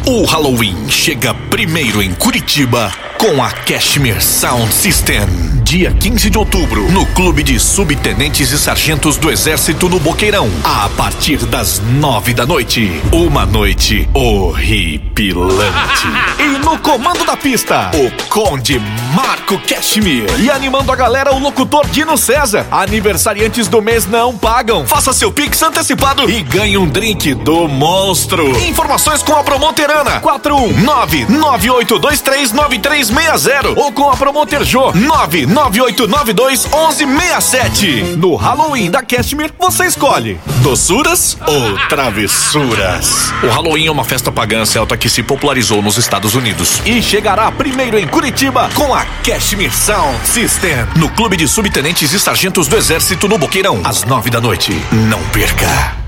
O Halloween chega primeiro em Curitiba com a Kashmir Sound System. Dia 15 de outubro, no Clube de Subtenentes e Sargentos do Exército no Boqueirão, a partir das 9 da noite. Uma noite horripilante. E no comando da pista, o Conde Marco Kashmir. E animando a galera, o locutor Dino César. Aniversariantes do mês não pagam. Faça seu Pix antecipado e ganhe um drink do monstro. Informações com a Promoterana 41998239360 ou com a Promoter Jô 998921167. No Halloween da Kashmir, você escolhe doçuras ou travessuras. O Halloween é uma festa pagã celta que se popularizou nos Estados Unidos e chegará primeiro em Curitiba com a Kashmir Sound System no Clube de Subtenentes e Sargentos do Exército no Boqueirão, às 9 da noite. Não perca!